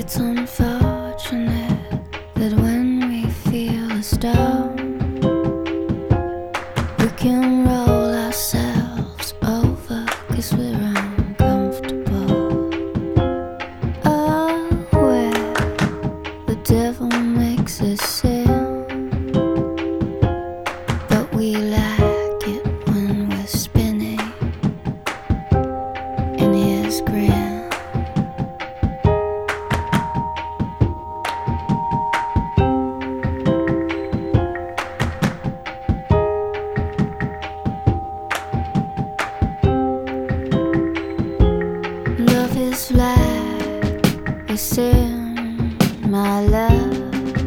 It's unfortunate that when we feel a storm, we can roll ourselves over 'cause we're uncomfortable. Oh, where the devil makes us sin, but we like it when we're spinning in his grin. Love is like a sin, my love,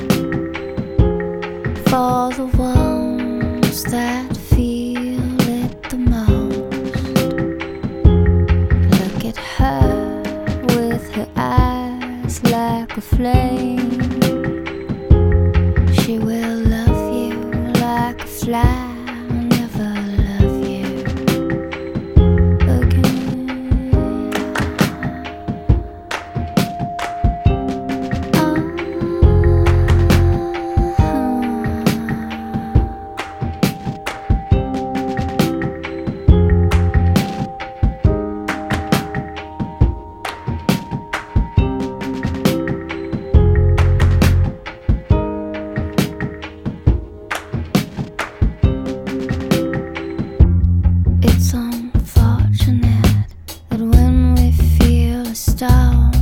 for the ones that feel it the most. Look at her with her eyes like a flame. She will love you like a fly, never love you again. It's unfortunate that when we feel a storm,